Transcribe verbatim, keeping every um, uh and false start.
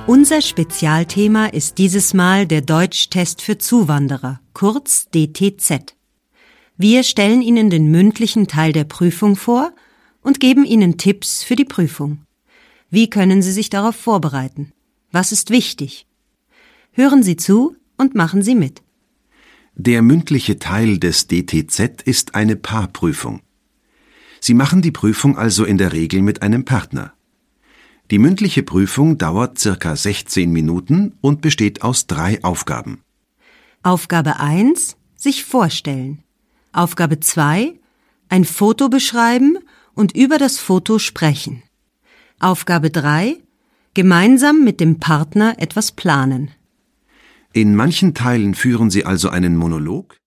Unser Spezialthema ist dieses Mal der Deutschtest für Zuwanderer, kurz D T Z. Wir stellen Ihnen den mündlichen Teil der Prüfung vor und geben Ihnen Tipps für die Prüfung. Wie können Sie sich darauf vorbereiten? Was ist wichtig? Hören Sie zu und machen Sie mit. Der mündliche Teil des D T Z ist eine Paarprüfung. Sie machen die Prüfung also in der Regel mit einem Partner. Die mündliche Prüfung dauert circa sechzehn Minuten und besteht aus drei Aufgaben. Aufgabe eins: Sich vorstellen. Aufgabe zwei: Ein Foto beschreiben und über das Foto sprechen. Aufgabe drei: Gemeinsam mit dem Partner etwas planen. In manchen Teilen führen Sie also einen Monolog,